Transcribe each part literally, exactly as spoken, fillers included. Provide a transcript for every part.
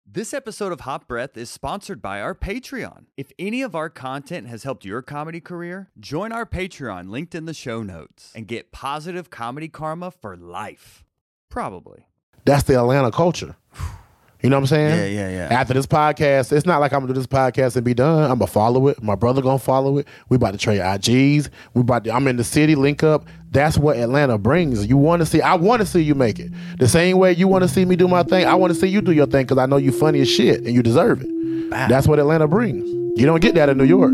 This episode of Hot Breath is sponsored by our Patreon. If any of our content has helped your comedy career, join our Patreon linked in the show notes and get positive comedy karma for life. Probably. That's the Atlanta culture. You know what I'm saying? Yeah, yeah, yeah. After this podcast, it's not like I'm gonna do this podcast and be done. I'm gonna follow it. My brother gonna follow it. We about to trade I Gs. We about to, I'm in the city, link up. That's what Atlanta brings. You want to see, I want to see you make it. The same way you want to see me do my thing, I want to see you do your thing because I know you funny as shit and you deserve it. Wow. That's what Atlanta brings. You don't get that in New York.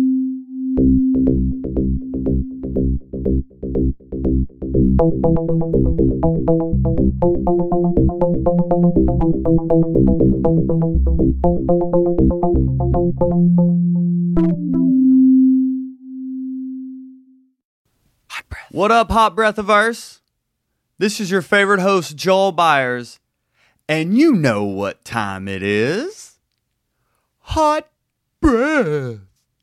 What up, Hot Breathiverse? This is your favorite host, Joel Byers, and you know what time it is. Hot Breath.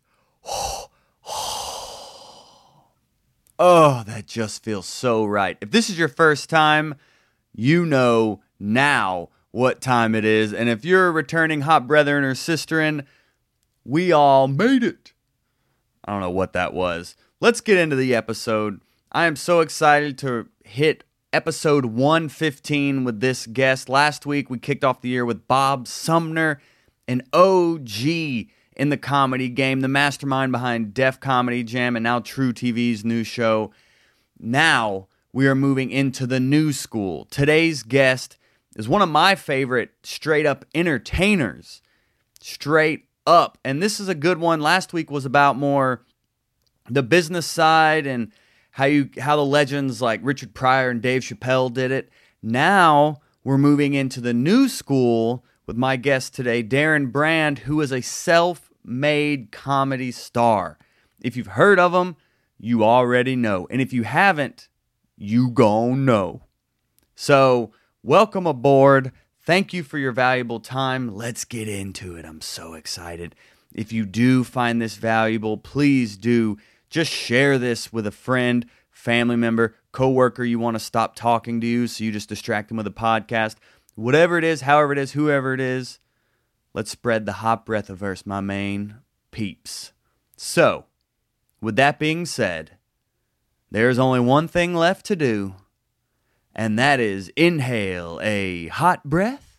Oh, that just feels so right. If this is your first time, you know now what time it is. And if you're a returning hot brethren or sisterin, we all made it. I don't know what that was. Let's get into the episode. I am so excited to hit episode one fifteen with this guest. Last week, we kicked off the year with Bob Sumner, an O G in the comedy game, the mastermind behind Def Comedy Jam and now True T V's new show. Now we are moving into the new school. Today's guest is one of my favorite straight-up entertainers. Straight up. And this is a good one. Last week was about more the business side and how you how the legends like Richard Pryor and Dave Chappelle did it. Now we're moving into the new school with my guest today, Darren Brand, who is a self-made comedy star. If you've heard of him, you already know. And if you haven't, you gon' know. So, welcome aboard. Thank you for your valuable time. Let's get into it. I'm so excited. If you do find this valuable, please do just share this with a friend, family member, coworker you want to stop talking to you, so you just distract them with a podcast. Whatever it is, however it is, whoever it is, let's spread the hot breathiverse, my main peeps. So, with that being said, there's only one thing left to do, and that is inhale a hot breath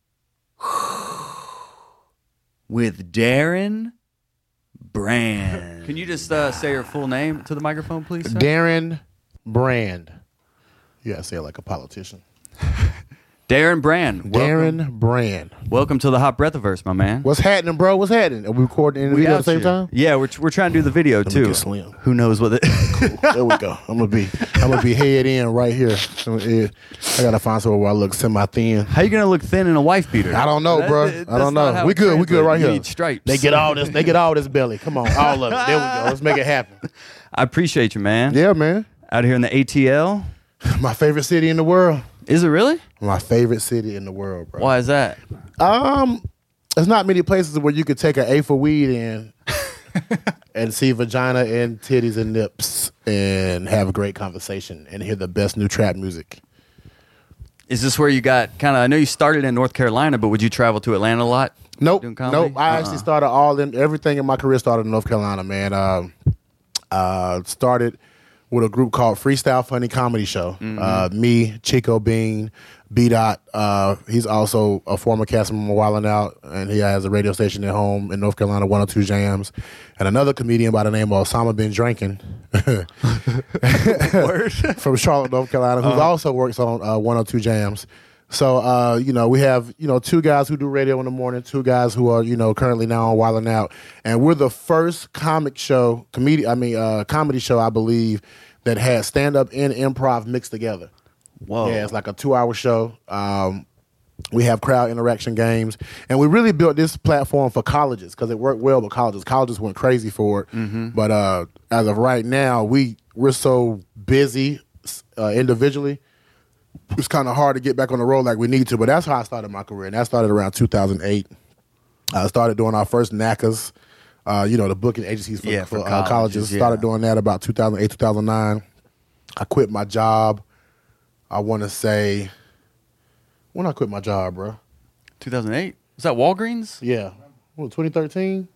with Darren Brand. Can you just uh, say your full name to the microphone, please, sir? Darren Brand. You gotta say it like a politician. Darren Brand. Darren Welcome. Brand. Welcome to the Hot Breathiverse, my man. What's happening, bro? What's happening? Are we recording in the We video out at the same here. time? Yeah, we're we're trying to do the video Let me too. get Slim. Who knows what it? Cool. There we go. I'm gonna be I'm gonna be head in right here. I gotta find somewhere where I look semi thin. How you gonna look thin in a wife beater? I don't know, That- bro. that- I don't that's not know. how We it good. We good translates. right You here. need stripes. They get all this. They get all this belly. Come on, all of it. There we go. Let's make it happen. I appreciate you, man. Yeah, man. Out here in the A T L. My favorite city in the world. Is it really? My favorite city in the world, bro. Why is that? Um, there's not many places where you could take an A for weed in and see vagina and titties and nips and have a great conversation and hear the best new trap music. Is this where you got kind of? I know you started in North Carolina, but would you travel to Atlanta a lot? Nope. doing comedy? Nope. I Uh-uh. actually started all in everything in my career started in North Carolina, man. Um, uh, started with a group called Freestyle Funny Comedy Show. Mm-hmm. Uh, me, Chico Bean, B Dot. Uh, he's also a former cast member Wildin' Out, and he has a radio station at home in North Carolina, one oh two Jams, and another comedian by the name of Osama Bin Drinking from Charlotte, North Carolina, who uh-huh. also works on uh, one oh two Jams. So, uh, you know, we have, you know, two guys who do radio in the morning, two guys who are, you know, currently now on Wildin' Out. And we're the first comic show, comedy, I mean, uh, comedy show, I believe, that has stand-up and improv mixed together. Whoa. Yeah, it's like a two-hour show. Um, we have crowd interaction games. And we really built this platform for colleges because it worked well with colleges. Colleges went crazy for it. Mm-hmm. But uh, as of right now, we, we're so busy uh, individually. It's kind of hard to get back on the road like we need to, but that's how I started my career, and that started around two thousand eight. I started doing our first N A C As, uh, you know, the booking agencies for, yeah, for, for colleges. Uh, colleges. Yeah. Started doing that about two thousand eight, two thousand nine. I quit my job. I want to say, when I quit my job, bro? two thousand eight? Was that Walgreens? Yeah. What, twenty thirteen?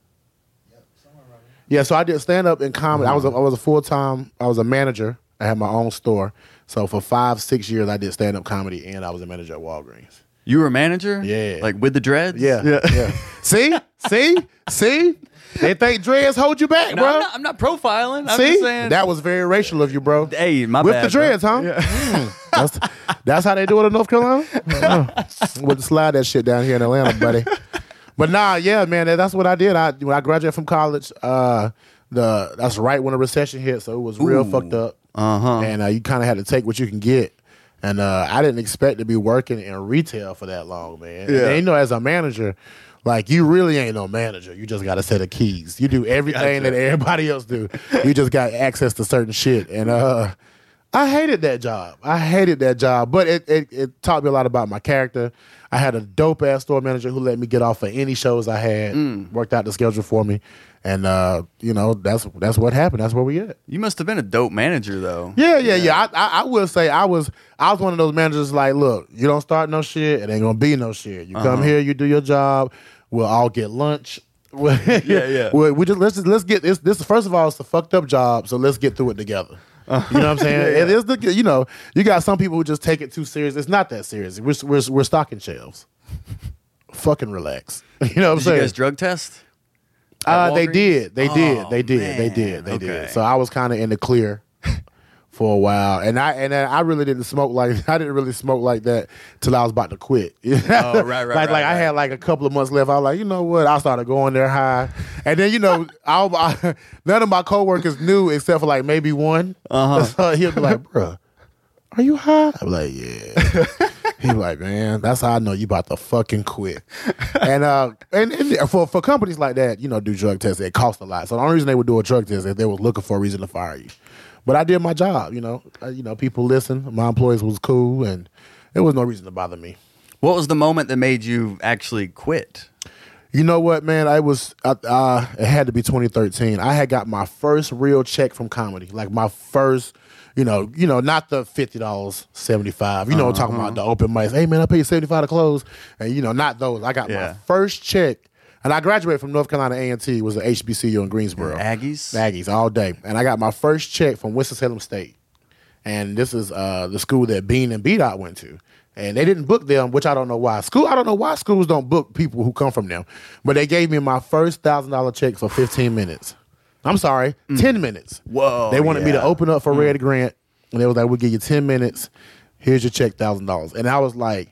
Yeah, so I did stand up in comedy. I was a, I was a full time. I was a manager. I had my own store. So for five, six years, I did stand up comedy, and I was a manager at Walgreens. You were a manager? Yeah. Like with the dreads? Yeah, yeah. yeah. See, see, see. They think dreads hold you back, No, bro. I'm not, I'm not profiling. I'm see, just saying. that was very racial of you, bro. Hey, my With bad. the dreads, bro. huh? Yeah. Mm. That's, that's how they do it in North Carolina. Yeah. We'll slide that shit down here in Atlanta, buddy. But nah, yeah, man, that's what I did. I when I graduated from college, uh, the that's right when the recession hit, so it was real Ooh. fucked up. Uh-huh. And uh, you kind of had to take what you can get. And uh, I didn't expect to be working in retail for that long, man. Yeah. And, you know, as a manager, like you really ain't no manager. You just got a set of keys. You do everything Gotcha. that everybody else do. You just got access to certain shit. And uh, I hated that job. I hated that job. But it, it it taught me a lot about my character. I had a dope ass store manager who let me get off of any shows I had. Mm. Worked out the schedule for me. And uh, you know, that's that's what happened. That's where we at. You must have been a dope manager, though. Yeah, yeah, yeah. I, I I will say I was I was one of those managers like, look, you don't start no shit, it ain't gonna be no shit. You come Uh-huh. here, you do your job. We'll all get lunch. yeah, yeah. We, we just let's just let's get this. This first of all, it's a fucked up job, so let's get through it together. You know what I'm saying? Yeah, It is the you know you got some people who just take it too serious. It's not that serious. We're we're, we're stocking shelves. Fucking relax. You know what I'm Did saying? you guys drug test? At Uh, they Walgreens? did. They Oh, did. They did. They man. did. They Okay. did. So I was kind of in the clear for a while, and I and then I really didn't smoke like I didn't really smoke like that till I was about to quit. Oh, right, right, Like right, like I right. had like a couple of months left. I was like, you know what? I started going there high, and then you know, I, I none of my coworkers knew except for like maybe one. Uh-huh. So he'd be like, "Bruh, are you high?" I'm like, "Yeah." He's like, man, that's how I know you about to fucking quit. And uh, and, and for for companies like that, you know, do drug tests, it costs a lot. So the only reason they would do a drug test is if they was looking for a reason to fire you. But I did my job, you know. Uh, you know, people listened. My employees was cool, and there was no reason to bother me. What was the moment that made you actually quit? You know what, man? I was, uh, uh, it had to be twenty thirteen. I had got my first real check from comedy, like my first, you know, you know, not the fifty dollars, seventy-five. You know, Uh-huh. talking about the open mics. Hey, man, I pay you seventy-five to close, and you know, not those. I got Yeah. my first check, and I graduated from North Carolina A and T. Was an H B C U in Greensboro. Aggies? Aggies all day, and I got my first check from Winston-Salem State, and this is uh, the school that Bean and B Dot went to. And they didn't book them, which I don't know why. School, I don't know why schools don't book people who come from them. But they gave me my first one thousand dollars check for fifteen minutes. I'm sorry, ten minutes. Whoa, They wanted me to yeah. open up for Red Grant, and they was like, we'll give you ten minutes. Here's your check, one thousand dollars. And I was like,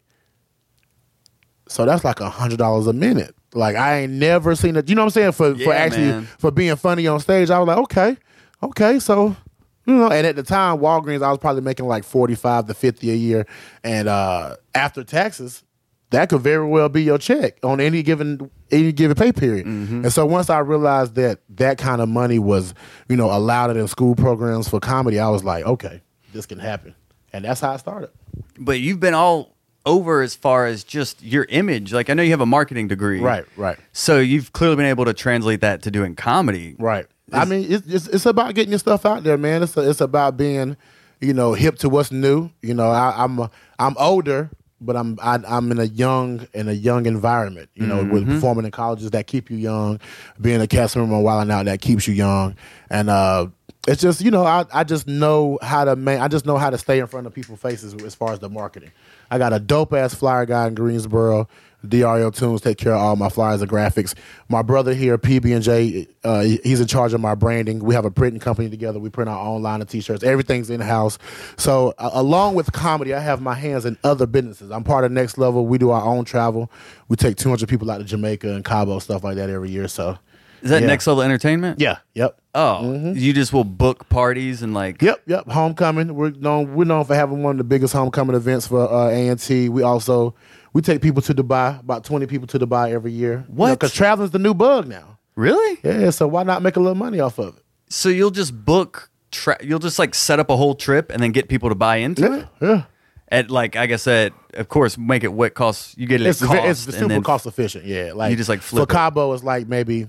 so that's like one hundred dollars a minute. Like, I ain't never seen it. You know what I'm saying? For, for Yeah, actually, man. for being funny on stage, I was like, okay, okay, so... You know, and at the time, Walgreens, I was probably making like forty-five to fifty a year. And uh, after taxes, that could very well be your check on any given any given pay period. Mm-hmm. And so once I realized that that kind of money was, you know, allowed in school programs for comedy, I was like, okay, this can happen. And that's how I started. But you've been all over as far as just your image. Like, I know you have a marketing degree. Right, right. So you've clearly been able to translate that to doing comedy. Right. I mean, it's, it's it's about getting your stuff out there, man. It's a, it's about being, you know, hip to what's new. You know, I, I'm a, I'm older, but I'm I, I'm in a young in a young environment. You know, with performing in colleges that keep you young, being a cast member on Wild 'N Out that keeps you young, and uh, it's just you know I I just know how to man I just know how to stay in front of people's faces as far as the marketing. I got a dope ass flyer guy in Greensboro. D R L Tunes take care of all my flyers and graphics. My brother here, P B and J, uh, he's in charge of my branding. We have a printing company together. We print our own line of T-shirts. Everything's in-house. So uh, along with comedy, I have my hands in other businesses. I'm part of Next Level. We do our own travel. We take two hundred people out to Jamaica and Cabo, stuff like that every year. So Is that yeah. Next Level Entertainment? Yeah, yep. Oh, you just will book parties and like. Yep, yep. Homecoming. We're known. We're known for having one of the biggest homecoming events for uh, A and T. We also we take people to Dubai. About twenty people to Dubai every year. What? Because traveling's the new bug now. Really? Yeah. So why not make a little money off of it? So you'll just book. Tra- you'll just like set up a whole trip and then get people to buy into it. Yeah. At like, I guess at of course make it what costs. You get it It's, at ve- cost. it's and super then cost efficient. Yeah. Like You just, like, flip for it. Cabo, it's like maybe.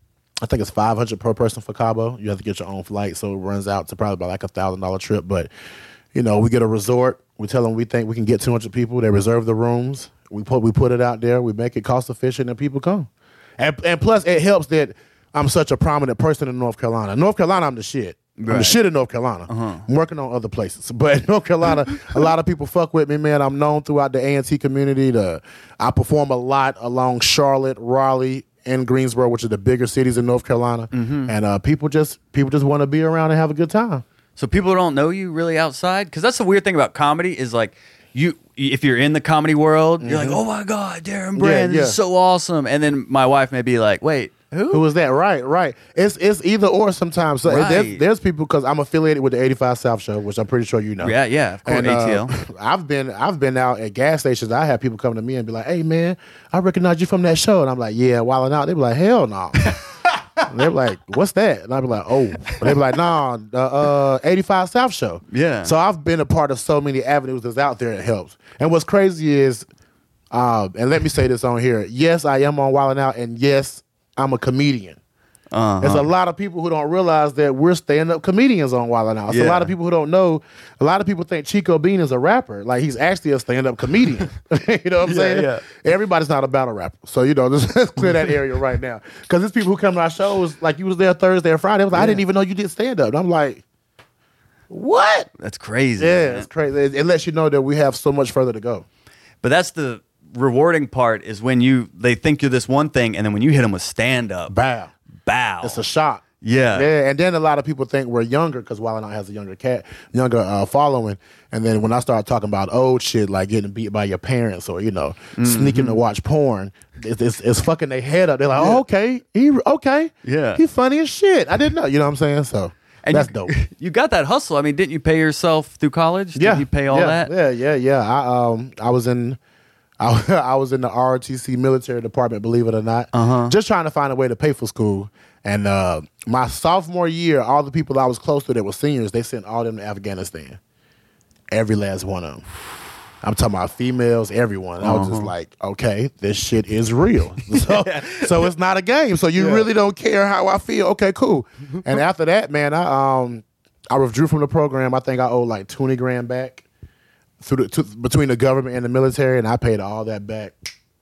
I think it's five hundred per person for Cabo. You have to get your own flight, so it runs out to probably about like a thousand dollar trip. But you know, we get a resort. We tell them we think we can get two hundred people. They reserve the rooms. We put we put it out there. We make it cost efficient, and people come. And and plus, it helps that I'm such a prominent person in North Carolina. North Carolina, I'm the shit. Right. I'm the shit in North Carolina. Uh-huh. I'm working on other places, but North Carolina, a lot of people fuck with me, man. I'm known throughout the A and T community. To I perform a lot along Charlotte, Raleigh, and Greensboro, which are the bigger cities in North Carolina, mm-hmm. and uh, people just people just want to be around and have a good time. So people don't know you really outside, because that's the weird thing about comedy is like you. If you're in the comedy world, mm-hmm. you're like, oh my god, Darren Brand, yeah, yeah. this is so awesome, and then my wife may be like, wait. Who? Who was that? Right, right. It's it's either or sometimes. So right. there's, there's people, because I'm affiliated with the eighty-five South Show, which I'm pretty sure you know. Yeah, yeah, of course. And, A T L. Uh, I've been I've been out at gas stations. I have people come to me and be like, "Hey man, I recognize you from that show," and I'm like, "Yeah, Wildin' Out." They be like, "Hell no." They're like, "What's that?" And I'd be like, "Oh." They be like, "Nah, the uh, eighty-five South Show." Yeah. So I've been a part of so many avenues that's out there. It helps. And what's crazy is, uh, and let me say this on here. Yes, I am on Wildin' Out, and yes, I'm a comedian. Uh-huh. There's a lot of people who don't realize that we're stand-up comedians on Wildin' Out. There's yeah. a lot of people who don't know. A lot of people think Chico Bean is a rapper. Like, he's actually a stand-up comedian. You know what I'm yeah, saying? Yeah. Everybody's not a battle rapper. So, you know, let's clear that area right now. Because there's people who come to our shows, like you was there Thursday or Friday. I was like, yeah. I didn't even know you did stand-up. And I'm like, what? That's crazy. Yeah, man. It's crazy. It lets you know that we have so much further to go. But that's the rewarding part, is when you they think you're this one thing, and then when you hit them with stand-up. Bow. Bow. It's a shock. Yeah. Yeah. And then a lot of people think we're younger, because Wildin' Out has a younger cat, younger uh, following. And then when I start talking about old shit, like getting beat by your parents, or, you know, mm-hmm. sneaking to watch porn, it's, it's, it's fucking their head up. They're like, yeah. oh, okay. He okay. Yeah. He funny as shit. I didn't know. You know what I'm saying? So and that's you, dope. You got that hustle. I mean, didn't you pay yourself through college? Did yeah. you pay all yeah. that? Yeah, yeah, yeah. I um I was in I, I was in the R O T C military department, believe it or not, uh-huh. just trying to find a way to pay for school. And uh, my sophomore year, all the people I was close to that were seniors, they sent all them to Afghanistan. Every last one of them. I'm talking about females, everyone. Uh-huh. I was just like, okay, this shit is real. So, so it's not a game. So you yeah. really don't care how I feel. Okay, cool. And after that, man, I um I withdrew from the program. I think I owed like twenty grand back through the, to, between the government and the military, and I paid all that back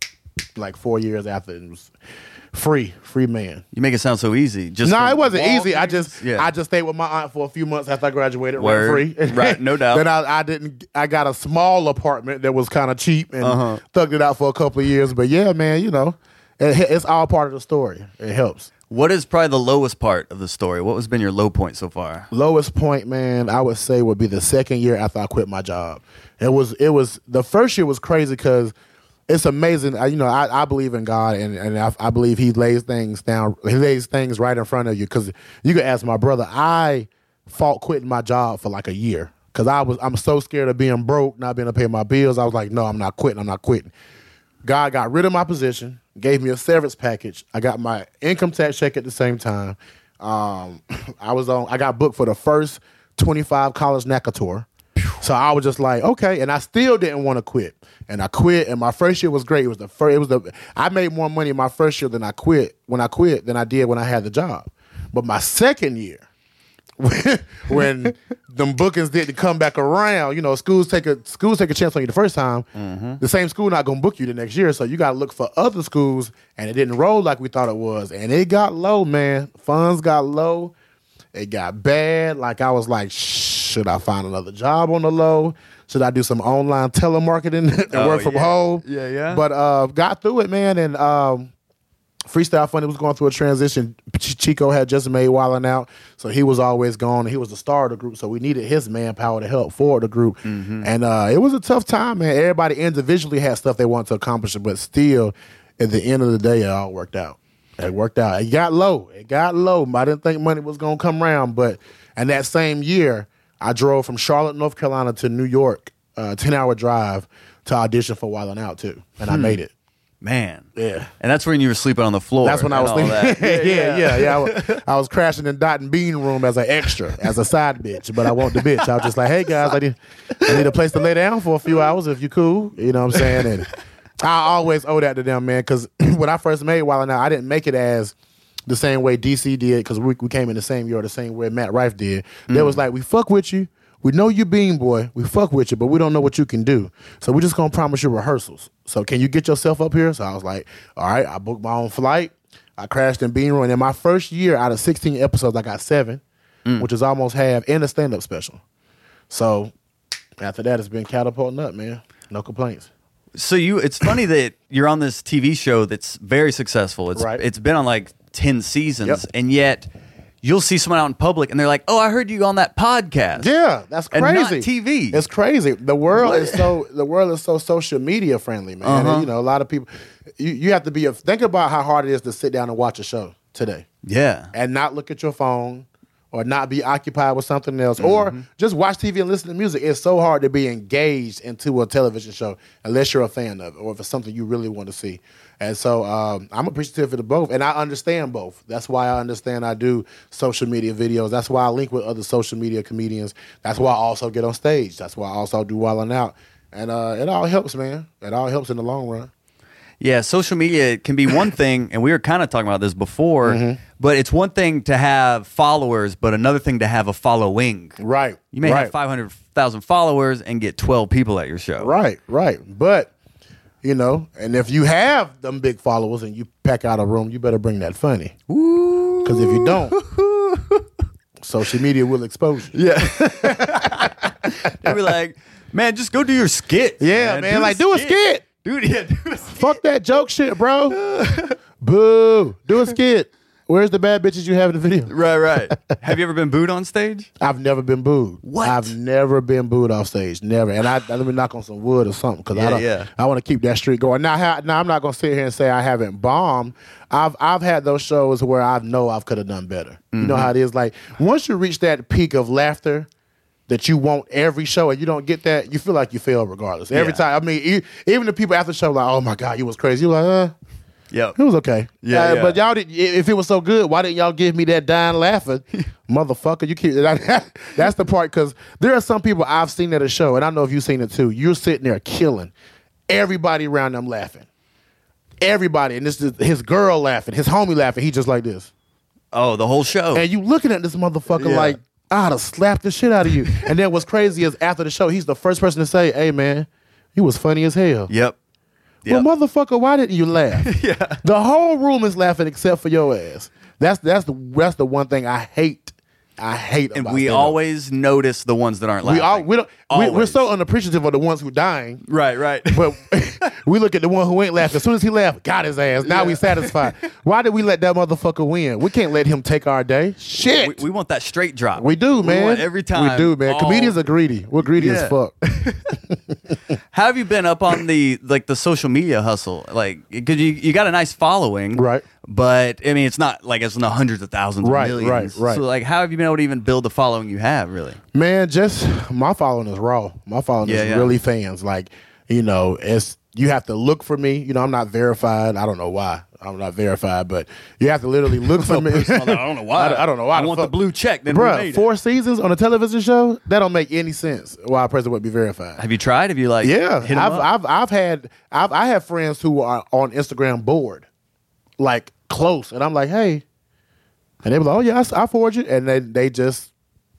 like four years after. It was free, free man. You make it sound so easy. Just no, it wasn't easy. I just, yeah. I just stayed with my aunt for a few months after I graduated, Word. rent free. Right, no doubt. Then I, I didn't. I got a small apartment that was kind of cheap and uh-huh. thugged it out for a couple of years. But yeah, man, you know, it, it's all part of the story. It helps. What is probably the lowest part of the story? What has been your low point so far? Lowest point, man, I would say would be the second year after I quit my job. It was, it was the first year was crazy because it's amazing. I, you know, I, I believe in God, and, and I, I believe He lays things down. He lays things right in front of you. Because you can ask my brother. I fought quitting my job for like a year because I was I'm so scared of being broke, not being able to pay my bills. I was like, no, I'm not quitting. I'm not quitting. God got rid of my position, gave me a severance package. I got my income tax check at the same time. Um, I was on. I got booked for the first twenty-five college NACA tour. So I was just like, okay, and I still didn't want to quit, and I quit. And my first year was great. It was the first. It was the. I made more money my first year than I quit when I quit than I did when I had the job. But my second year, when, when them bookings didn't come back around, you know, schools take a schools take a chance on you the first time. Mm-hmm. The same school not gonna book you the next year, so you got to look for other schools, and it didn't roll like we thought it was, and it got low, man. Funds got low. It got bad. Like I was like, should I find another job on the low? Should I do some online telemarketing and oh, work from yeah. home? Yeah, yeah. But uh, got through it, man. And um, Freestyle Funny was going through a transition. Chico had just made Wildin' Out, so he was always gone. He was the star of the group, so we needed his manpower to help forward the group. Mm-hmm. And uh, it was a tough time, man. Everybody individually had stuff they wanted to accomplish, but still, at the end of the day, it all worked out. It worked out. It got low. It got low. I didn't think money was going to come around. But and that same year, I drove from Charlotte, North Carolina to New York, a uh, ten-hour drive to audition for Wildin' Out, too. And hmm. I made it. Man. Yeah. And that's when you were sleeping on the floor. That's when I was sleeping. yeah, yeah, yeah. yeah. I, was, I was crashing in Dot and Bean room as an extra, as a side bitch. But I want the bitch. I was just like, hey, guys, I need, I need a place to lay down for a few hours if you cool. You know what I'm saying? And I always owe that to them, man, because when I first made Wildin' Out, I didn't make it as the same way D C did, because we, we came in the same year, the same way Matt Rife did. Mm. They was like, we fuck with you. We know you Bean Boy. We fuck with you, but we don't know what you can do. So we're just going to promise you rehearsals. So can you get yourself up here? So I was like, all right, I booked my own flight. I crashed in Bean Room. And in my first year, out of sixteen episodes, I got seven, mm. which is almost half, and a stand-up special. So after that, it's been catapulting up, man. No complaints. So you, it's funny that you're on this T V show that's very successful. It's right. It's been on like ten seasons, yep. and yet you'll see someone out in public, and they're like, "Oh, I heard you on that podcast." Yeah, that's crazy. And not T V. It's crazy. The world what? is so the world is so social media friendly, man. Uh-huh. And, you know, a lot of people. You, you have to be a, think about how hard it is to sit down and watch a show today. Yeah, and not look at your phone. Or not be occupied with something else, mm-hmm. or just watch T V and listen to music. It's so hard to be engaged into a television show unless you're a fan of it, or if it's something you really want to see. And so um, I'm appreciative of both, and I understand both. That's why I understand I do social media videos. That's why I link with other social media comedians. That's why I also get on stage. That's why I also do Wildin' Out. And uh, it all helps, man. It all helps in the long run. Yeah, social media can be one thing, and we were kind of talking about this before, mm-hmm. but it's one thing to have followers, but another thing to have a following. Right. You may right. have five hundred thousand followers and get twelve people at your show. Right, right. But, you know, and if you have them big followers and you pack out a room, you better bring that funny. Because if you don't, social media will expose you. Yeah. They'll be like, man, just go do your skit. Yeah, man, man do like, do a skit. Dude, yeah, do a skit. Fuck that joke shit, bro. Boo. Do a skit. Where's the bad bitches you have in the video? Right, right. Have you ever been booed on stage? I've never been booed. What? I've never been booed off stage. Never. And I, let me knock on some wood or something because yeah, I don't. Yeah. I want to keep that streak going. Now, ha, now I'm not gonna sit here and say I haven't bombed. I've I've had those shows where I know I could have done better. Mm-hmm. You know how it is. Like once you reach that peak of laughter that you want every show and you don't get that, you feel like you fail regardless. Every yeah. time. I mean, e- even the people after the show like, oh my God, you was crazy. You like, uh. Yeah, it was okay. Yeah, uh, yeah, but y'all did. If it was so good, why didn't y'all give me that dying laughing, motherfucker? You keep. That's the part because there are some people I've seen at a show, and I know if you've seen it too. You're sitting there killing, everybody around them laughing, everybody, and this is his girl laughing, his homie laughing. He just like this. Oh, the whole show. And you looking at this motherfucker yeah. like I'd have slapped the shit out of you. And then what's crazy is after the show, he's the first person to say, "Hey man, he was funny as hell." Yep. Well, yep. motherfucker, why didn't you laugh? yeah. The whole room is laughing except for your ass. That's that's the that's the one thing I hate. I hate. And about we stand-up. always notice the ones that aren't laughing. We all we don't. We, we're Always. so unappreciative of the ones who dying. Right, right. But we look at the one who ain't laughing. As soon as he laughed, got his ass. Now Yeah. we satisfied. Why did we let that motherfucker win? We can't let him take our day. Shit. We, we want that straight drop. We do, man. We want every time. We do, man. all- Comedians are greedy. We're greedy Yeah. as fuck. How have you been up on the like the social media hustle? Like, because you you got a nice following, Right. But I mean, it's not like it's in the hundreds of thousands, Right, or millions. right, right. So, like, how have you been able to even build the following you have? Really? Man, just my following is raw. My following Yeah, is yeah. really fans. Like, you know, it's you have to look for me. You know, I'm not verified. I don't know why. I'm not verified, but you have to literally look for me. I don't know why. I, I don't know why. I want fuck. the blue check. Then we Bruh, made it. four seasons on a television show? That don't make any sense why a person would be verified. Have you tried? Have you like? Yeah, hit 'em I've, up? I've I've had I've I have friends who are on Instagram bored, like close, and I'm like, hey, and they be like, oh yeah, I, I forward you, and they they just,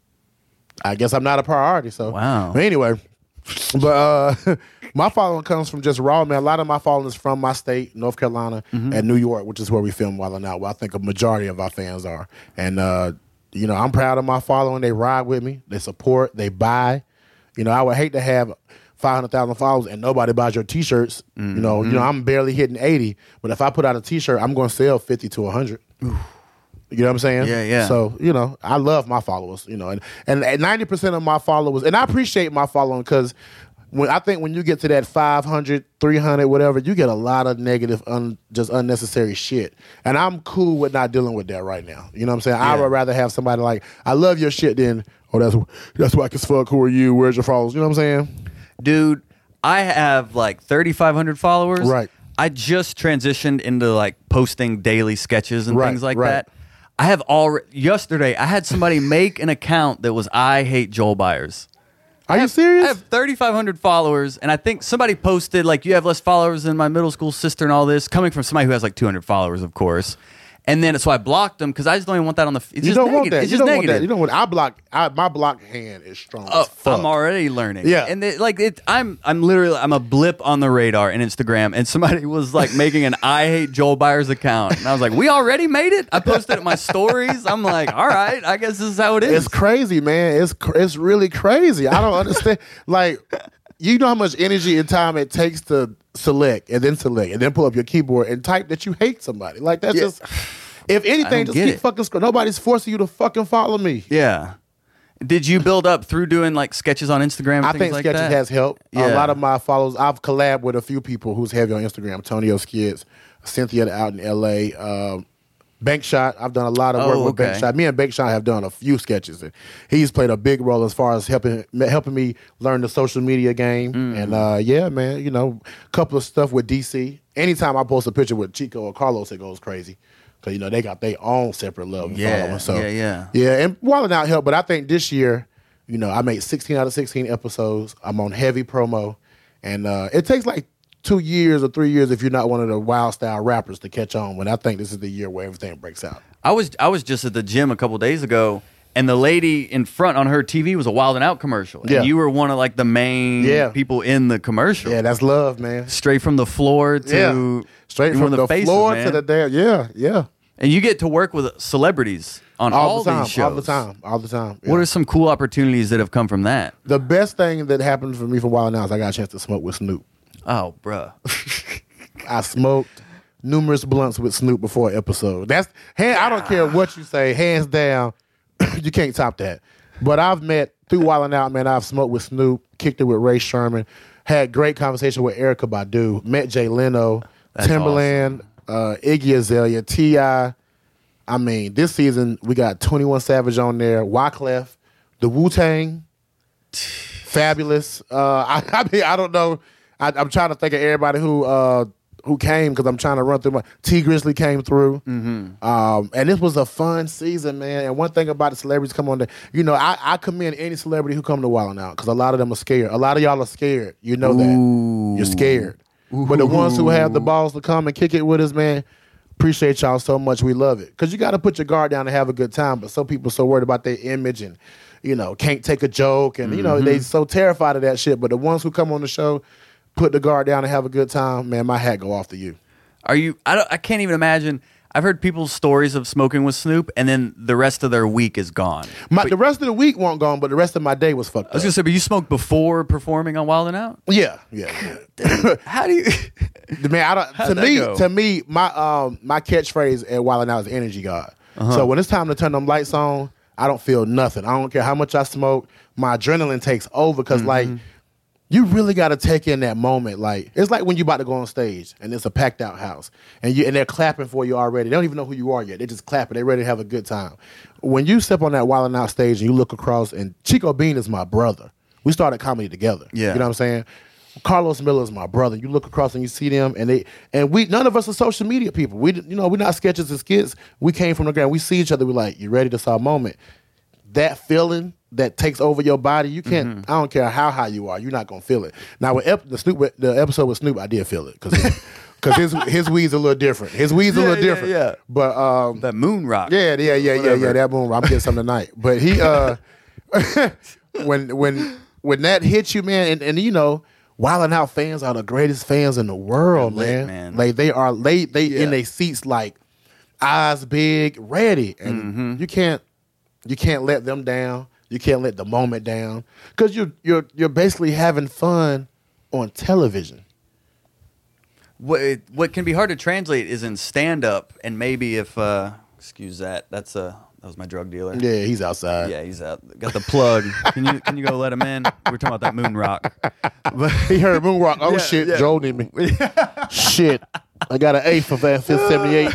I guess I'm not a priority. So Wow. But anyway, but uh, my following comes from just raw, man. A lot of my following is from my state, North Carolina, Mm-hmm. and New York, which is where we film Wildin' Out. Where I think a majority of our fans are, and uh, you know, I'm proud of my following. They ride with me, they support, they buy. You know, I would hate to have five hundred thousand followers and nobody buys your T-shirts. Mm-hmm. You know, you know, I'm barely hitting eighty, but if I put out a T-shirt, I'm going to sell fifty to one hundred. You know what I'm saying? Yeah, yeah. So, you know, I love my followers, you know, and, and ninety percent of my followers, and I appreciate my following because when I think when you get to that five hundred, three hundred, whatever, you get a lot of negative, un, just unnecessary shit. And I'm cool with not dealing with that right now. You know what I'm saying? Yeah. I would rather have somebody like, I love your shit than, oh, that's that's whack as fuck. Who are you? Where's your followers? You know what I'm saying? Dude, I have like thirty-five hundred followers. Right. I just transitioned into like posting daily sketches and Right, things like right. that. I have all yesterday. I had somebody make an account that was I hate Joel Byers. Are I you have, serious? I have thirty-five hundred followers, and I think somebody posted like you have less followers than my middle school sister and all this, coming from somebody who has like two hundred followers, of course. And then so I blocked them because I just don't even want that on the. It's You just don't negative. want that. It's You just don't want negative. that. You don't want. I block. I, my block hand is strong. Oh, as fuck. I'm already learning. Yeah. and it, like it, I'm, I'm literally, I'm a blip on the radar in Instagram, and somebody was like making an "I hate Joel Byers" account, and I was like, "We already made it." I posted it in my stories. I'm like, "All right, I guess this is how it is." It's crazy, man. It's cr- it's really crazy. I don't understand. Like, you know how much energy and time it takes to select and then select and then pull up your keyboard and type that you hate somebody. Like that's Yeah. just. If anything, just get keep it. fucking scrolling. Nobody's forcing you to fucking follow me. Yeah. Did you build up through doing like sketches on Instagram? And I things think like Sketches that? has helped. Yeah. A lot of my followers, I've collabed with a few people who's heavy on Instagram. Tonio Skids, Cynthia out in L A, um, Bankshot. I've done a lot of work Oh, with okay. Bankshot. Me and Bankshot have done a few sketches, and he's played a big role as far as helping helping me learn the social media game. Mm. And uh, yeah, man, you know, a couple of stuff with D C. Anytime I post a picture with Chico or Carlos, it goes crazy. Cause you know they got their own separate love and Yeah, following. So yeah, yeah. yeah, and Wildin' Out helped, but I think this year, you know, I made sixteen out of sixteen episodes. I'm on heavy promo, and uh, it takes like two years or three years if you're not one of the wild style rappers to catch on. When I think this is the year where everything breaks out. I was, I was just at the gym a couple days ago, and the lady in front on her T V was a Wild and Out commercial, and Yeah. you were one of like the main Yeah. people in the commercial. Yeah, that's love, man. Straight from the floor to Yeah, straight you're one from of the, faces, floor man. to the damn. Yeah, yeah. And you get to work with celebrities on all, All, the time, these shows. all the time, all the time. What Yeah. are some cool opportunities that have come from that? The best thing that happened for me for Wild Now is I got a chance to smoke with Snoop. Oh, bruh. I smoked numerous blunts with Snoop before an episode. That's hand, I don't care what you say, hands down, you can't top that. But I've met through Wild Out, man. I've smoked with Snoop, kicked it with Ray Sherman, had great conversation with Erykah Badu, met Jay Leno, That's Timberland, uh, Iggy Azalea, T I I mean, this season we got twenty-one Savage on there, Wyclef, the Wu-Tang, Fabulous. Uh, I, I mean, I don't know. I, I'm trying to think of everybody who uh, who came because I'm trying to run through my. T Grizzly came through, mm-hmm. um, and this was a fun season, man. And one thing about the celebrities come on there, you know, I, I commend any celebrity who come to Wild 'N Out because a lot of them are scared. A lot of y'all are scared. You know Ooh. that you're scared. Ooh. But the ones who have the balls to come and kick it with us, man. Appreciate y'all so much. We love it. Because you got to put your guard down and have a good time. But some people so worried about their image and, you know, can't take a joke. And, you know, Mm-hmm. they so terrified of that shit. But the ones who come on the show, put the guard down and have a good time, man, my hat go off to you. Are you? I don't. I can't even imagine. I've heard people's stories of smoking with Snoop, and then the rest of their week is gone. My, the rest of the week won't gone, but the rest of my day was fucked I was up. gonna say, but you smoked before performing on Wild 'N Out? Yeah, yeah, yeah. How do you? Man, I don't. How'd To that me, go? to me, my um my catchphrase at Wild 'N Out is energy god. Uh-huh. So when it's time to turn them lights on, I don't feel nothing. I don't care how much I smoke. My adrenaline takes over because Mm-hmm. like you really got to take in that moment. Like it's like when you about to go on stage and it's a packed out house and you and they're clapping for you already. They don't even know who you are yet. They just clapping. They ready to have a good time. When you step on that Wild 'N Out stage and you look across, and Chico Bean is my brother. We started comedy together. Yeah. You know what I'm saying? Carlos Miller is my brother. You look across and you see them, and they and we none of us are social media people. We you know we're not sketches and skits. We came from the ground. We see each other. We're like, you ready to saw a moment? That feeling that takes over your body, you can't. Mm-hmm. I don't care how high you are, you're not gonna feel it. Now with ep- the Snoop, the episode with Snoop, I did feel it because because his his weed's a little different. His weed's a Yeah, little yeah, different. yeah. But um, That moon rock. yeah, yeah, yeah, yeah, yeah. Whatever. That moon. I'm getting some tonight. But he, uh, when when when that hits you, man, and, and you know, Wild 'N Out fans are the greatest fans in the world, They're lit, man. man. Like they are late. They Yeah. in their seats, like eyes big, ready, and Mm-hmm. you can't you can't let them down. You can't let the moment down because you're you're you're basically having fun on television. What it- what can be hard to translate is in stand up, and maybe if uh, excuse that, that's a that was my drug dealer. Yeah, he's outside. Yeah, he's out. Got the plug. Can you can you go let him in? We're talking about that moon rock. But He heard Moonrock. Oh Yeah, shit, yeah. Joe need me. Shit, I got an A for Fifth seventy-eight.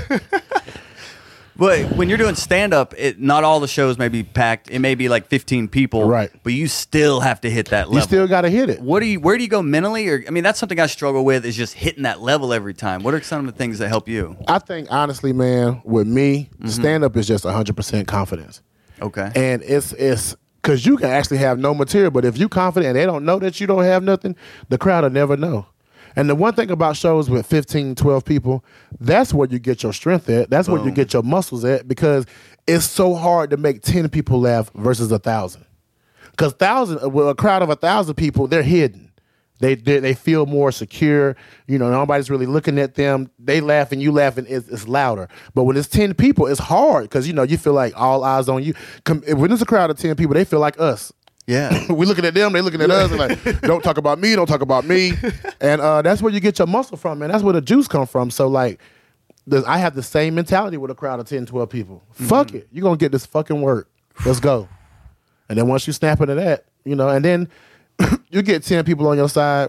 But when you're doing stand up, it not all the shows may be packed. It may be like fifteen people. Right. But you still have to hit that level. You still got to hit it. What do you where do you go mentally, or I mean that's something I struggle with is just hitting that level every time. What are some of the things that help you? I think honestly, man, with me, Mm-hmm. stand up is just one hundred percent confidence. Okay. And it's it's because you can actually have no material, but if you confident and they don't know that you don't have nothing, the crowd will never know. And the one thing about shows with fifteen, twelve people, that's where you get your strength at. That's Boom. where you get your muscles at, because it's so hard to make ten people laugh versus a thousand. Because thousand, with a crowd of a thousand people, they're hidden. They, they they feel more secure. You know, nobody's really looking at them. They laughing, you laughing, it's, it's louder. But when it's ten people, it's hard because, you know, you feel like all eyes on you. When it's a crowd of ten people, they feel like us. Yeah. We looking at them, they looking at us, and like, don't talk about me, don't talk about me. And uh, that's where you get your muscle from, man. That's where the juice come from. So, like, I have the same mentality with a crowd of ten, twelve people. Mm-hmm. Fuck it. You're going to get this fucking work. Let's go. And then once you snap into that, you know, and then you get ten people on your side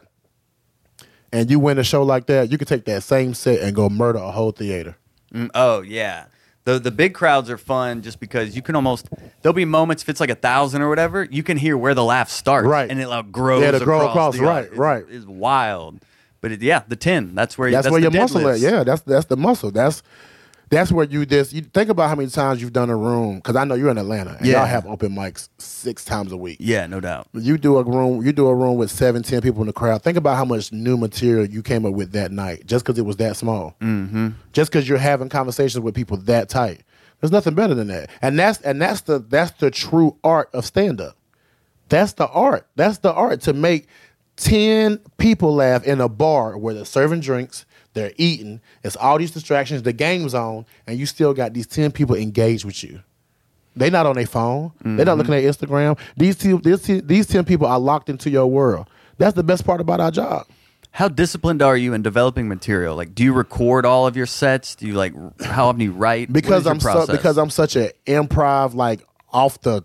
and you win a show like that, you can take that same set and go murder a whole theater. Mm, oh, yeah. The the big crowds are fun just because you can almost, there'll be moments, if it's like a thousand or whatever, you can hear where the laugh starts. Right. And it like grows yeah, to across. grow across, the, right, it's, right. It's wild. But it, yeah, the ten, that's where, that's, that's where the your muscle deadlifts. at. Yeah, that's that's the muscle. That's That's where you just you think about how many times you've done a room, because I know you're in Atlanta and yeah. y'all have open mics six times a week. Yeah, no doubt. You do a room, you do a room with seven, ten people in the crowd. Think about how much new material you came up with that night, just because it was that small. Mm-hmm. Just because you're having conversations with people that tight. There's nothing better than that, and that's and that's the that's the true art of stand up. That's the art. That's the art to make ten people laugh in a bar where they're serving drinks. They're eating. It's all these distractions. The game's on, and you still got these ten people engaged with you. They're not on their phone. Mm-hmm. They're not looking at Instagram. These two, these, these ten people are locked into your world. That's the best part about our job. How disciplined are you in developing material? Like, do you record all of your sets? Do you like how often you write? Because I'm so, because I'm such an improv, like off the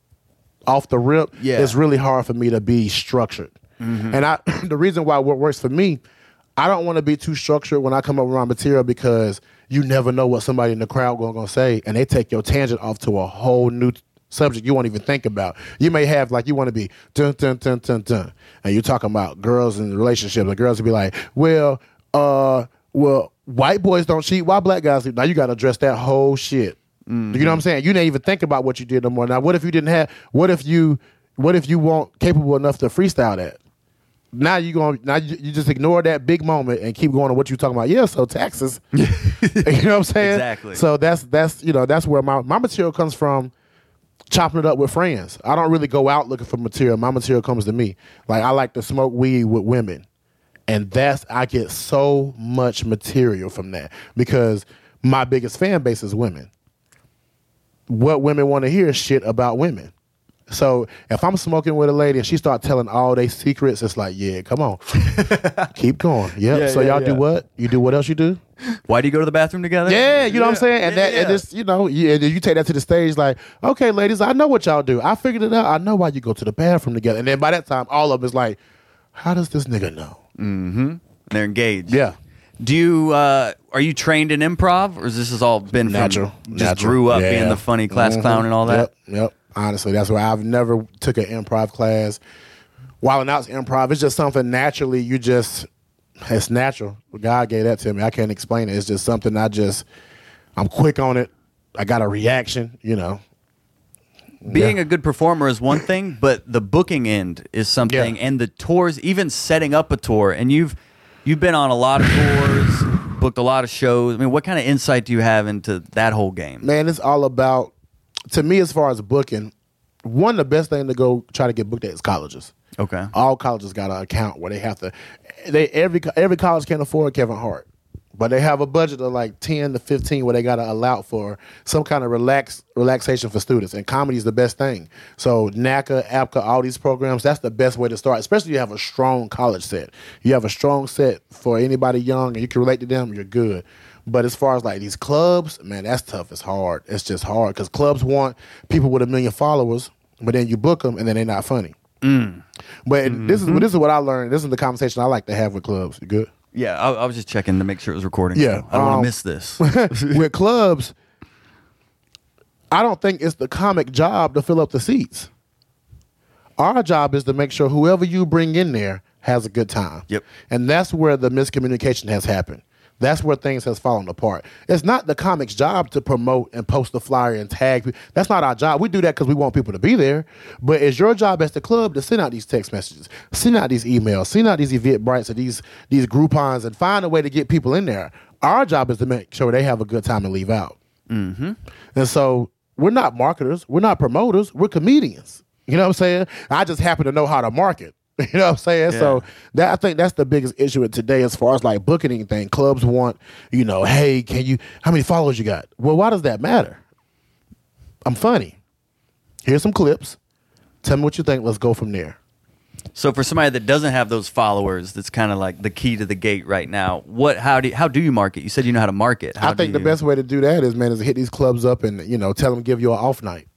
off the rip. Yeah. It's really hard for me to be structured. Mm-hmm. And I the reason why what works for me, I don't want to be too structured when I come up with my material, because you never know what somebody in the crowd going to say, and they take your tangent off to a whole new subject you won't even think about. You may have, like, you want to be dun dun dun dun dun, and you're talking about girls and relationships, and girls will be like, well, uh, well, white boys don't cheat, why black guys do? Now you got to address that whole shit. Mm-hmm. You know what I'm saying? You didn't even think about what you did no more. Now, what if you didn't have? What if you? What if you weren't capable enough to freestyle that? Now you going now you, you just ignore that big moment and keep going on what you're talking about. Yeah, so taxes. You know what I'm saying? Exactly. So that's that's you know that's where my, my material comes from. Chopping it up with friends. I don't really go out looking for material. My material comes to me. Like, I like to smoke weed with women, and that's I get so much material from that, because my biggest fan base is women. What women want to hear is shit about women. So if I'm smoking with a lady and she start telling all they secrets, it's like, yeah, come on. Keep going. Yep. Yeah, so yeah, y'all yeah. do what? You do what else you do? Why do you go to the bathroom together? Yeah, you know yeah. what I'm saying? And yeah, that yeah. and this, you know, you, and you take that to the stage like, okay, ladies, I know what y'all do. I figured it out. I know why you go to the bathroom together. And then by that time, all of them is like, how does this nigga know? Mm-hmm. They're engaged. Yeah. Do you uh, are you trained in improv, or is this has all been Natural. From, just Natural. grew up Yeah. being the funny class Mm-hmm. clown and all that? Yep, yep. Honestly, that's why I've never took an improv class. While I was improv, it's just something naturally you just, it's natural. God gave that to me. I can't explain it. It's just something I just, I'm quick on it. I got a reaction, you know. Being Yeah. a good performer is one thing, but the booking end is something, Yeah. and the tours, even setting up a tour, and you've you've been on a lot of tours, booked a lot of shows. I mean, what kind of insight do you have into that whole game? Man, it's all about, to me, as far as booking, one of the best thing to go try to get booked at is colleges. Okay. All colleges got an account where they have to, they every every college can't afford Kevin Hart, but they have a budget of like ten to fifteen where they got to allow for some kind of relax relaxation for students, and comedy is the best thing. So NACA, APCA, all these programs, that's the best way to start, especially if you have a strong college set. You have a strong set for anybody young and you can relate to them, you're good. But as far as like these clubs, man, that's tough. It's hard. It's just hard because clubs want people with a million followers, but then you book them and then they're not funny. Mm. But Mm-hmm. this is this is what I learned. This is the conversation I like to have with clubs. You good? Yeah, I, I was just checking to make sure it was recording. Yeah, so I don't um, want to miss this. With clubs, I don't think it's the comic job to fill up the seats. Our job is to make sure whoever you bring in there has a good time. Yep. And that's where the miscommunication has happened. That's where things has fallen apart. It's not the comic's job to promote and post the flyer and tag people. That's not our job. We do that because we want people to be there. But it's your job as the club to send out these text messages, send out these emails, send out these Eventbrites or these these Groupons and find a way to get people in there. Our job is to make sure they have a good time and leave out. Mm-hmm. And so we're not marketers. We're not promoters. We're comedians. You know what I'm saying? I just happen to know how to market. You know what I'm saying? Yeah. So that I think that's the biggest issue with today as far as like booking anything. Clubs want, you know, hey, can you, how many followers you got? Well, why does that matter? I'm funny. Here's some clips. Tell me what you think. Let's go from there. So for somebody that doesn't have those followers, that's kind of like the key to the gate right now. What? How do you, how do you market? You said you know how to market. How I think do the you... best way to do that is, man, is hit these clubs up and, you know, tell them give you an off night.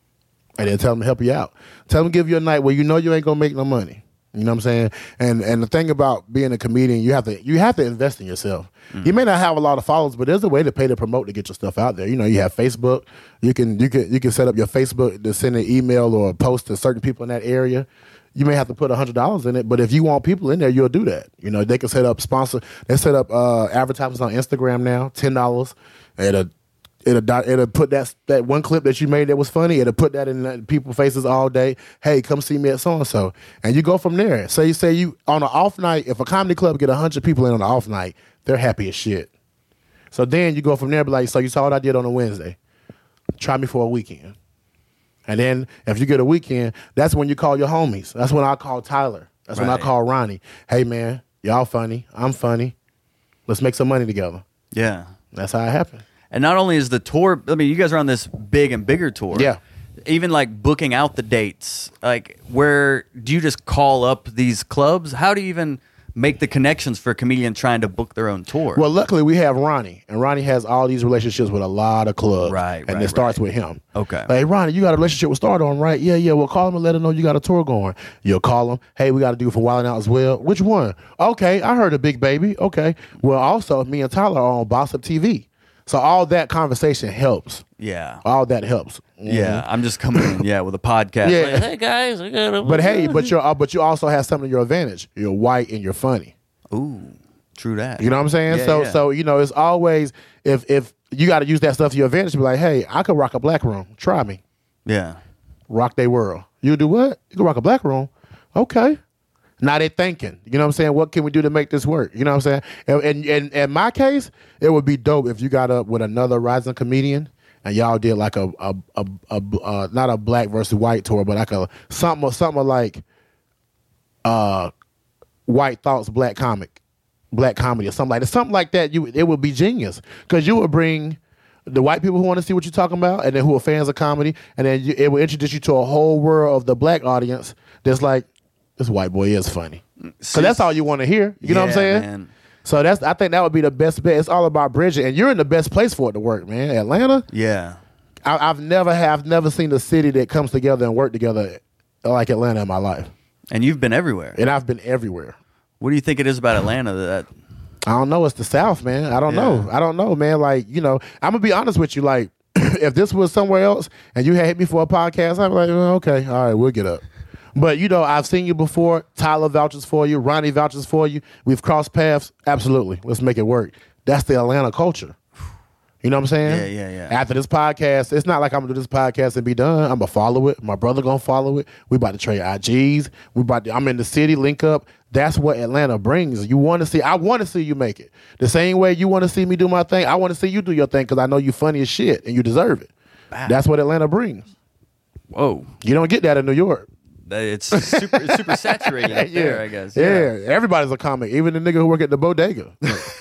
And then tell them to help you out. Tell them give you a night where you know you ain't going to make no money. You know what I'm saying? And and the thing about being a comedian, you have to you have to invest in yourself. Mm. You may not have a lot of followers, but there's a way to pay to promote to get your stuff out there. You know, you have Facebook. You can you can you can set up your Facebook to send an email or a post to certain people in that area. You may have to put a hundred dollars in it, but if you want people in there, you'll do that. You know, they can set up sponsor. They set up uh, advertisements on Instagram now, ten dollars at a. It'll, it'll put that that one clip that you made that was funny. It'll put that in people's faces all day. Hey, come see me at so and so, and you go from there. So you say you on an off night. If a comedy club get a hundred people in on an off night, they're happy as shit. So then you go from there. Be like, so you saw what I did on a Wednesday. Try me for a weekend, and then if you get a weekend, that's when you call your homies. That's when I call Tyler. That's right. When I call Ronnie. Hey man, y'all funny. I'm funny. Let's make some money together. Yeah, that's how it happened. And not only is the tour, I mean, you guys are on this big and bigger tour. Yeah. Even like booking out the dates, like where do you just call up these clubs? How do you even make the connections for a comedian trying to book their own tour? Well, luckily we have Ronnie, and Ronnie has all these relationships with a lot of clubs. Right, And right, it starts right. with him. Okay. Like, hey, Ronnie, you got a relationship with Stardom, right? Yeah, yeah. Well, call him and let him know you got a tour going. You'll call him. Hey, we got to do it for Wildin' Out as well. Which one? Okay, I heard of Big Baby. Okay. Well, also, me and Tyler are on Boss Up T V. So all that conversation helps. Yeah. All that helps. Mm-hmm. Yeah. I'm just coming in, yeah, with a podcast. Yeah. Like, hey, guys. I got a- But hey, but you're, uh, but you also have something to your advantage. You're white and you're funny. Ooh, true that. You know what I'm saying? Yeah, so, yeah. so you know, it's always, if if you got to use that stuff to your advantage, be like, hey, I could rock a black room. Try me. Yeah. Rock they world. You do what? You can rock a black room. Okay. Now they thinking, you know what I'm saying? What can we do to make this work? You know what I'm saying? And in, in, in my case, it would be dope if you got up with another rising comedian and y'all did like a, a, a, a uh, not a black versus white tour, but like a something, something like uh, White Thoughts, Black Comic, Black Comedy or something like that. Something like that, you it would be genius because you would bring the white people who want to see what you're talking about and then who are fans of comedy, and then you, it will introduce you to a whole world of the black audience that's like, this white boy is funny. Because that's all you want to hear. You know what I'm saying? Man. So that's I think that would be the best bet. It's all about bridging. And you're in the best place for it to work, man. Atlanta, Yeah. I, I've never have never seen a city that comes together and work together like Atlanta in my life. And you've been everywhere. And I've been everywhere. What do you think it is about Atlanta that... I don't know. It's the South, man. I don't Yeah. know. I don't know, man. Like, you know, I'm going to be honest with you. Like, if this was somewhere else and you had hit me for a podcast, I'd be like, oh, okay, all right, we'll get up. But, you know, I've seen you before. Tyler vouches for you. Ronnie vouches for you. We've crossed paths. Absolutely. Let's make it work. That's the Atlanta culture. You know what I'm saying? Yeah, yeah, yeah. After this podcast, it's not like I'm going to do this podcast and be done. I'm going to follow it. My brother going to follow it. We about to trade I Gs. We about to, I'm in the city, link up. That's what Atlanta brings. You want to see, I want to see you make it. The same way you want to see me do my thing, I want to see you do your thing because I know you funny as shit and you deserve it. Wow. That's what Atlanta brings. Whoa. You don't get that in New York. It's super, it's super saturated up yeah. there, I guess. Yeah. yeah, everybody's a comic, even the nigga who work at the bodega.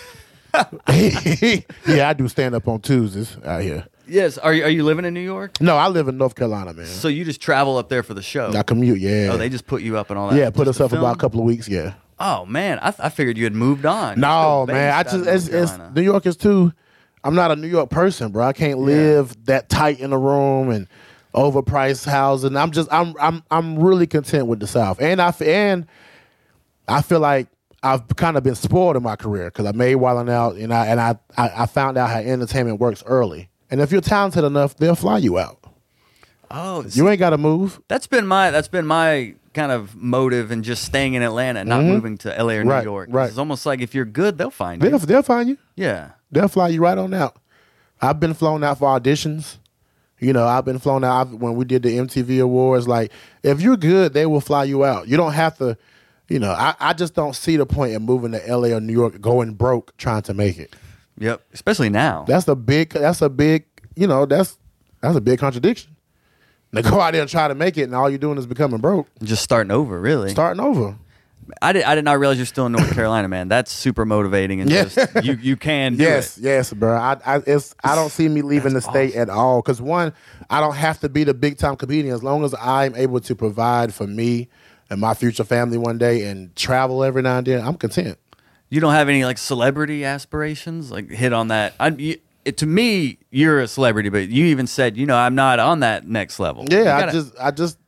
Yeah, I do stand up on Tuesdays out here. Yes. Are you, are you living in New York? No, I live in North Carolina, man. So you just travel up there for the show? I commute, yeah. Oh, they just put you up and all that? yeah, put just us up to for about a film? couple of weeks, yeah. Oh, man. I, th- I figured you had moved on. No, You're still man. I based out just of it's, North it's Carolina. New York is too. I'm not a New York person, bro. I can't live that tight in a room and overpriced housing. I'm just I'm I'm I'm really content with the South, and I f- and I feel like I've kind of been spoiled in my career because I made Wildin' Out, and I and I, I I found out how entertainment works early. And if you're talented enough, they'll fly you out. Oh, You ain't got to move. that's been my that's been my kind of motive in just staying in Atlanta and not Mhm. moving to L A or Right, New York. right. It's almost like if you're good, they'll find you. They'll, they'll find you. Yeah. They'll fly you right on out. I've been flown out for auditions. You know, I've been flown out I've, when we did the M T V Awards. Like, if you're good, they will fly you out. You don't have to, you know, I, I just don't see the point in moving to L A or New York, going broke, trying to make it. Yep. Especially now. That's a big, that's a big, you know, that's that's a big contradiction. They go out there and try to make it, and all you're doing is becoming broke. Just starting over, really. Starting over. I did. I did not realize you're still in North Carolina, man. That's super motivating, and Yeah. just you you can do Yes, it. yes, bro. I I, it's, I don't see me leaving the That's state awesome. at all. Because one, I don't have to be the big time comedian. As long as I'm able to provide for me and my future family one day and travel every now and then, I'm content. You don't have any like celebrity aspirations, like hit on that. I, you, it, to me, you're a celebrity, but you even said, you know, I'm not on that next level. You Yeah, I gotta- just, I just,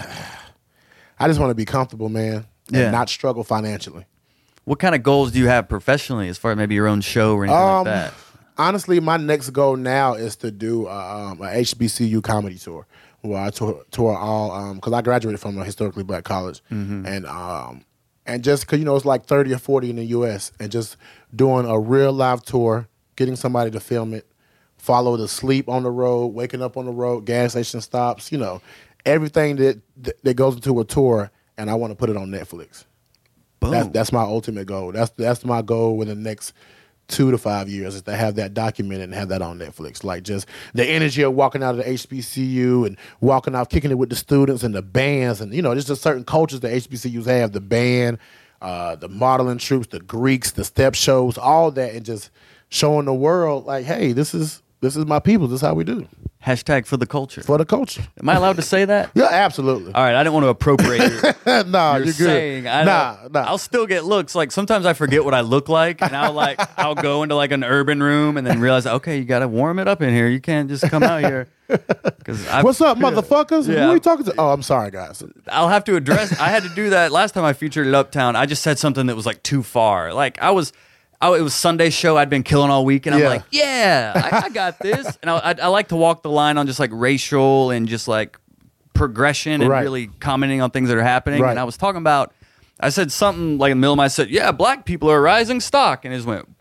I just want to be comfortable, man, and Yeah. not struggle financially. What kind of goals do you have professionally, as far as maybe your own show or anything Um, like that? Honestly, my next goal now is to do uh, um, a H B C U comedy tour where I tour, tour all because I graduated from a historically black college, and um, and just because you know it's like thirty or forty in the U S and just doing a real live tour, getting somebody to film it, follow the sleep on the road, waking up on the road, gas station stops, you know, everything that that, that goes into a tour, and I want to put it on Netflix. Boom. That's that's my ultimate goal. That's that's my goal within the next two to five years is to have that documented and have that on Netflix. Like just the energy of walking out of the H B C U and walking out, kicking it with the students and the bands, and you know, there's just certain cultures that H B C Us have. The band, uh, the modeling troops, the Greeks, the step shows, all that, and just showing the world like, hey, this is this is my people. This is how we do Hashtag for the culture. for the culture. Am I allowed to say that? Yeah, absolutely. All right, I didn't want to appropriate your, nah, you're you're good. saying. I nah, don't- nah. I'll still get looks. Like sometimes I forget what I look like, and I'll like I'll go into like an urban room and then realize, okay, you got to warm it up in here. You can't just come out here. Because What's up, motherfuckers? Yeah. Who are you talking to? Oh, I'm sorry, guys. I'll have to address. I had to do that last time I featured at Uptown. I just said something that was like too far. Like I was, I, it was Sunday show. I'd been killing all week, and I'm Yeah. like, yeah, I, I got this. And I, I, I like to walk the line on just like racial and just like progression and Right. really commenting on things that are happening. Right. And I was talking about, I said something like in the middle of my, I said, yeah, black people are a rising stock, and it just went.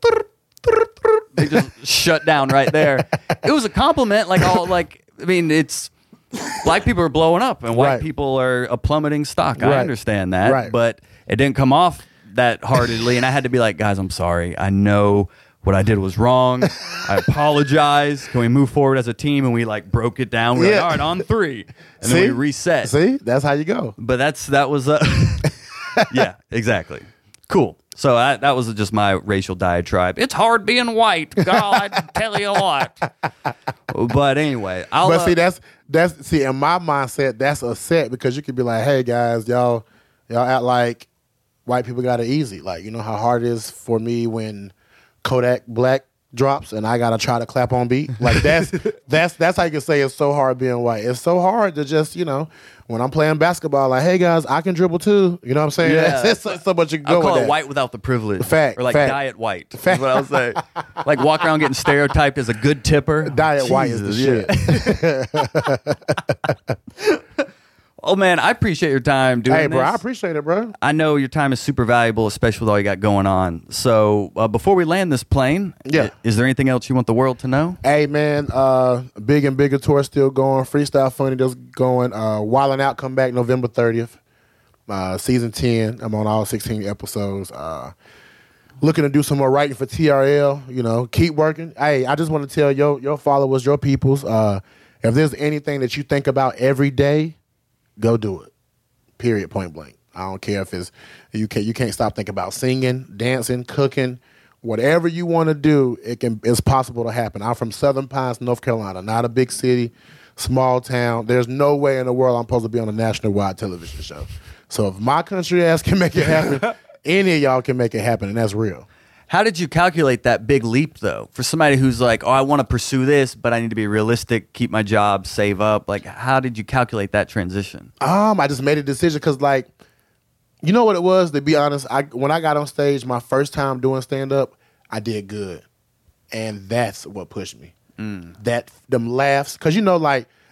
They just shut down right there. It was a compliment. Like all like, I mean, it's. Black people are blowing up and white Right. people are a plummeting stock. I Right. understand that, Right. but it didn't come off that heartedly, and I had to be like, guys, I'm sorry. I know what I did was wrong. I apologize. Can we move forward as a team? And we like broke it down. We're Yeah. like, all right, on three, and See? then we reset. See, that's how you go. But that's that was uh, yeah, exactly. Cool. So I, that was just my racial diatribe. It's hard being white. God, I tell you what. But anyway, I'll. But uh, see, that's that's see in my mindset, that's a set because you could be like, hey guys, y'all y'all act like white people got it easy. Like you know how hard it is for me when Kodak Black drops and I gotta try to clap on beat. Like that's that's that's how you can say it's so hard being white. It's so hard to just you know when I'm playing basketball, like hey guys, I can dribble too. You know what I'm saying? Yeah. It's, it's so much you can I'll go call with it that. white without the privilege. Fact, Or like fact. diet white. Fact. Is what I'll say. Like walk around getting stereotyped as a good tipper. Diet white is the Jesus, shit. Oh man, I appreciate your time doing Hey bro, this. I appreciate it, bro. I know your time is super valuable, especially with all you got going on. So uh, before we land this plane, Yeah. i- is there anything else you want the world to know? Hey man, uh, big and bigger tour still going. Freestyle Funny just going. Uh, Wildin' Out come back November thirtieth. Uh, season ten. I'm on all sixteen episodes. Uh, looking to do some more writing for T R L. You know, keep working. Hey, I just want to tell your your followers, your peoples, uh, if there's anything that you think about every day, go do it. Period. Point blank. I don't care if it's you can't you can't stop thinking about singing, dancing, cooking. Whatever you want to do, it can it's possible to happen. I'm from Southern Pines, North Carolina, not a big city, small town. There's no way in the world I'm supposed to be on a national wide television show. So if my country ass can make it happen, any of y'all can make it happen, and that's real. How did you calculate that big leap, though? For somebody who's like, oh, I want to pursue this, but I need to be realistic, keep my job, save up. Like, how did you calculate that transition? Um, I just made a decision because, like, you know what it was. To be honest, I when I got on stage my first time doing stand up, I did good, and that's what pushed me. That them laughs, because you know, like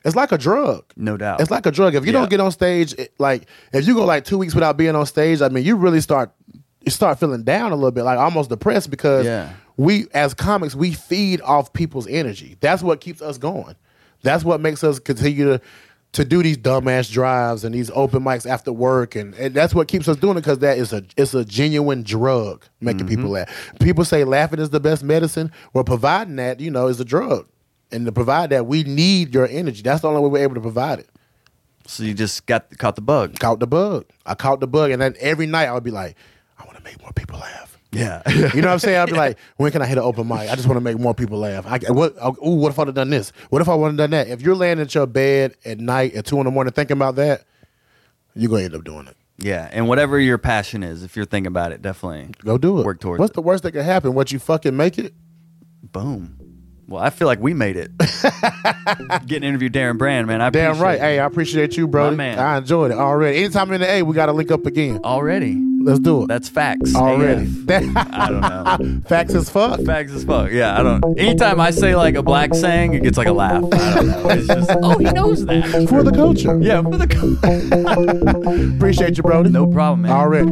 It's like a drug. No doubt. It's like a drug. If you Yeah. don't get on stage, it, like if you go like two weeks without being on stage, I mean, you really start you start feeling down a little bit, like almost depressed because Yeah. we as comics we feed off people's energy. That's what keeps us going. That's what makes us continue to to do these dumbass drives and these open mics after work, and, and that's what keeps us doing it because that is a it's a genuine drug making people laugh. People say laughing is the best medicine. Well, providing that you know is a drug, and to provide that we need your energy. That's the only way we're able to provide it. So you just got caught the bug. Caught the bug. I caught the bug, and then every night I would be like, I want to make more people laugh. Yeah. You know what I'm saying? I'd be like, when can I hit an open mic? I just want to make more people laugh. I, what, ooh, what if I'd have done this? What if I wouldn't have done that? If you're laying at your bed at night at two in the morning thinking about that, you're going to end up doing it. Yeah. And whatever your passion is, if you're thinking about it, definitely Go do it. work towards What's it. the worst that can happen? What, you fucking make it? Boom. Well, I feel like we made it. Getting interviewed Darren Brand, man. I Damn appreciate right. it. Hey, I appreciate you, bro. My man. I enjoyed it already. Anytime in the A, we got to link up again. Already. Let's do it. That's facts. already. A F. I don't know. Facts as fuck. Facts as fuck. Yeah, I don't. Anytime I say like a black saying, it gets like a laugh. I don't know. It's just, oh, he knows that. For the culture. Yeah, for the. Co- Appreciate you, Brody. no problem, man. Already.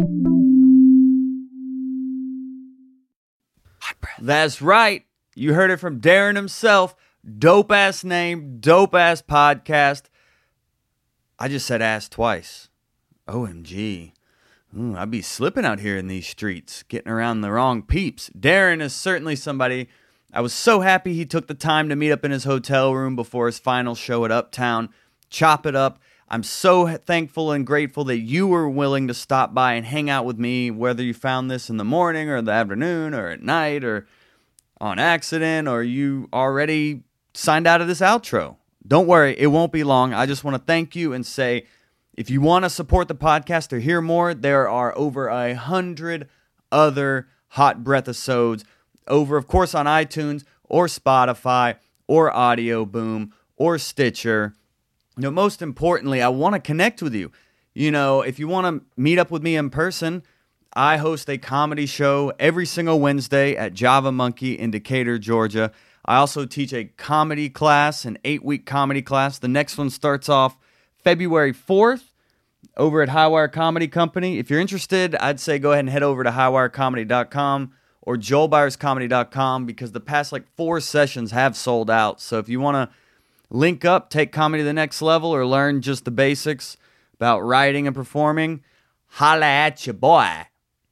That's right. You heard it from Darren himself. Dope ass name, dope ass podcast. I just said ass twice. O M G. Ooh, I'd be slipping out here in these streets, getting around the wrong peeps. Darren is certainly somebody. I was so happy he took the time to meet up in his hotel room before his final show at Uptown. Chop it up. I'm so thankful and grateful that you were willing to stop by and hang out with me, whether you found this in the morning or the afternoon or at night or on accident or you already signed out of this outro. Don't worry, it won't be long. I just want to thank you and say, if you want to support the podcast or hear more, there are over a hundred other Hot Breath episodes over, of course, on iTunes or Spotify or Audio Boom or Stitcher. You know, most importantly, I want to connect with you. You know, if you want to meet up with me in person, I host a comedy show every single Wednesday at Java Monkey in Decatur, Georgia. I also teach a comedy class, an eight-week comedy class. The next one starts off February fourth over at Highwire Comedy Company. If you're interested, I'd say go ahead and head over to highwire comedy dot com or joel byers comedy dot com because the past like four sessions have sold out. So if you want to link up, take comedy to the next level, or learn just the basics about writing and performing, holla at your boy.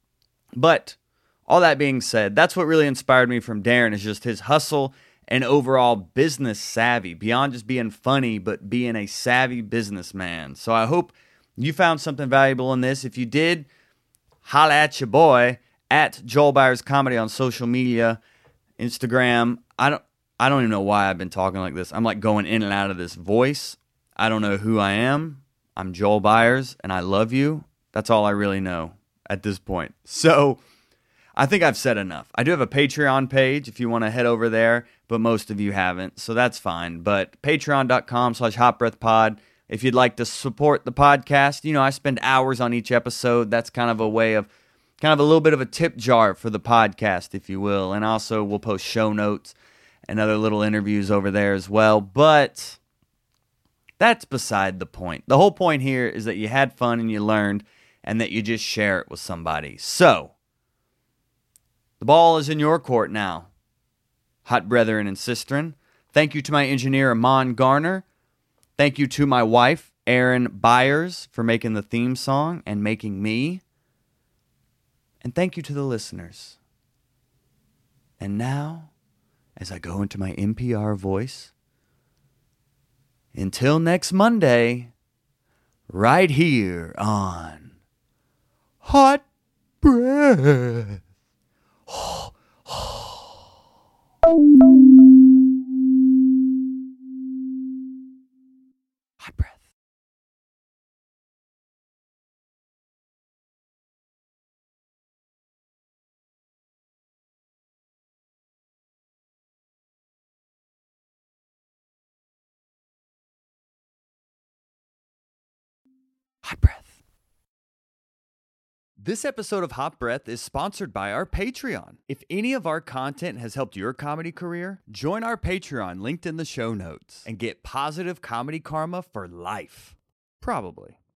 But all that being said, that's what really inspired me from Darren is just his hustle and overall business savvy, beyond just being funny, but being a savvy businessman. So I hope you found something valuable in this. If you did, holla at your boy at Joel Byers Comedy on social media, Instagram. I don't I don't even know why I've been talking like this. I'm like going in and out of this voice. I don't know who I am. I'm Joel Byers, and I love you. That's all I really know at this point. So I think I've said enough. I do have a Patreon page if you want to head over there, but most of you haven't, so that's fine. But patreon.com slash hotbreathpod. If you'd like to support the podcast, you know, I spend hours on each episode. That's kind of a way of, kind of a little bit of a tip jar for the podcast, if you will. And also we'll post show notes and other little interviews over there as well. But that's beside the point. The whole point here is that you had fun and you learned and that you just share it with somebody. So, the ball is in your court now, hot brethren and sistren. Thank you to my engineer, Amon Garner. Thank you to my wife, Erin Byers, for making the theme song and making me. And thank you to the listeners. And now, as I go into my N P R voice, until next Monday, right here on Hot Breath. Hot breath. Hot breath. This episode of Hot Breath is sponsored by our Patreon. If any of our content has helped your comedy career, join our Patreon linked in the show notes and get positive comedy karma for life. Probably.